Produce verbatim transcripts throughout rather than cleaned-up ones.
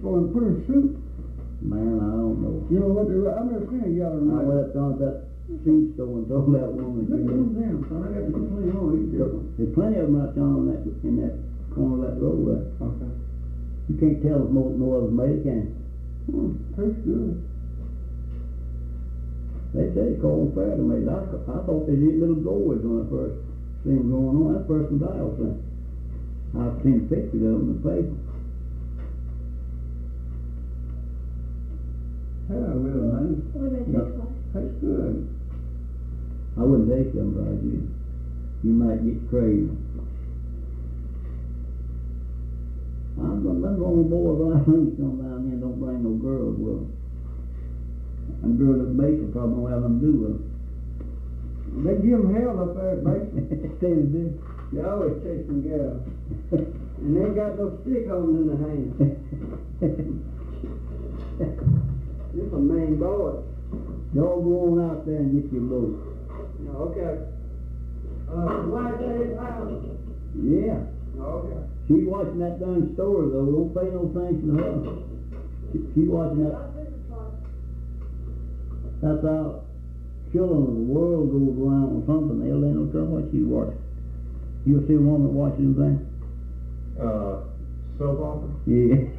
for him put in soup? Man, I don't know. You know what, they, I've never seen a yellow I went up down to that seed store and told that woman. Look at them down, son, I got to complain on these different. There's plenty of them right down on that, in that corner of that road there. Okay. You can't tell if no, no of them made it, can you? Hmm, tastes good. They say they call them fair tomatoes. I, I thought they did little gourds when I first seen them going on. That's the first one I was saying. I've seen pictures of them in the paper. Yeah, well, man. What about this one? Tastes good. I wouldn't taste them if I was you. You might get craved. I'm gonna, I'm gonna boys like me come down here and don't bring no girls with them. And girls at Baker probably don't have nothing to do with them. They give them hell up there at Basin. Say they do. They always chasing girls. And they got those stick holding in their hands. This a main boy. Y'all go on out there and get your boat. Okay. Uh, why is that his house? Yeah. Okay. She's watching that darn store though. Don't pay no attention to her. She, she's watching that. That's how children of the world goes around or something. They'll ain't no trouble what she's watching. You'll see a woman watching the thing? Uh, soap opera? Yeah.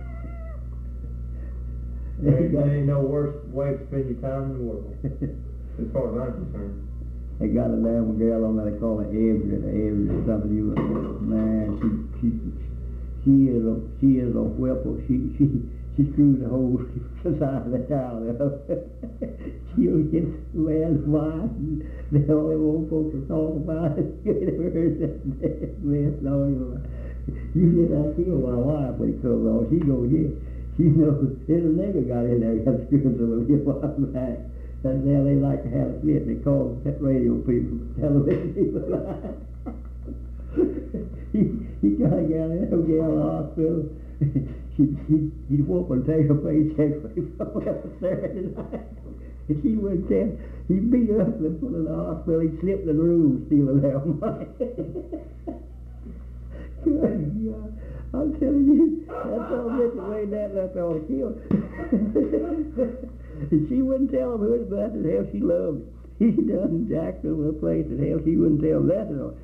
There ain't, there ain't no worse way to spend your time in the world, as far as I'm concerned. They got a damn girl on there, they call her Everett, Everett or something. You, man, she, she, she is a, she is a whipper. She, she, she screws the whole society out of her. She'll get man's wife, and the only old folks will talk about it. You never heard that mess, no, you You get that feel my wife when he comes on, she go here. She knows, there's a nigger got in there, got screwed some of your wife back. That's how they like to have a fit. They call them radio people, television people. he, he got a gal in there, gal in the hospital. she, he, he'd whoop and take her paycheck away from her Saturday night. And she wouldn't tell. He beat her up and put her in the hospital. He slipped in the room stealing their money. Good God. I'm telling you, that's all Mister Wayne that left on the kill. And she wouldn't tell him who it was and how she loved him. He done jacked over the place and hell she wouldn't tell him nothing on.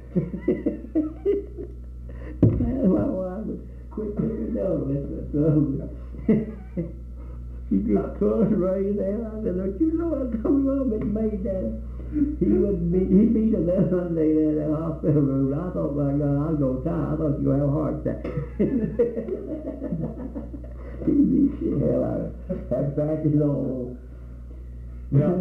Man, my wife would quit taking no, that's ugly. She just cussed right there. I said, don't you know what come wrong with made that? He wouldn't beat, he beat her that Sunday there in that hospital room. I thought, my God, I was going to die. I thought you were going to have a heart attack. He beat the hell out of her. That back is all. Now,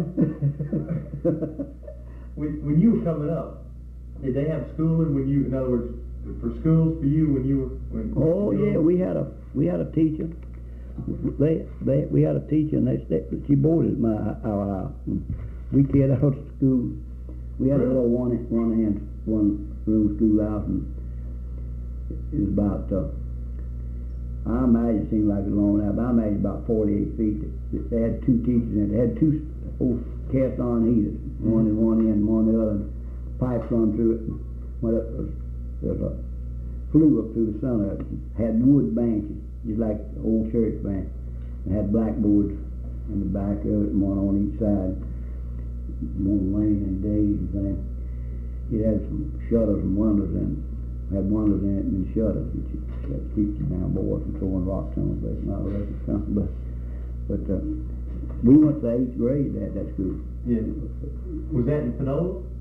when, when you were coming up, did they have schooling when you, in other words, for schools for you when you were, when Oh, yeah, we had a, we had a teacher. They, they, we had a teacher and they, they she boarded at my, our house. We carried out of school. We had a little one, one hand, one room schoolhouse, and it was about, uh, I imagine it seemed like a long now, but I imagine about forty-eight feet. They had two teachers in it. They had two old cast iron heaters, mm-hmm. one in one end and one in the other. Pipes run through it. Went up, there's a flue up through the center of it. Had wood benches, just like the old church bench. It had blackboards in the back of it and one on each side. One rain and days and things. It had some shutters and windows in it. Had windows in it and shutters, which that keeps the down boys from throwing rocks on us, but it's not really something. But, but uh, we went to eighth grade at that school. Yeah. Was that in Panola?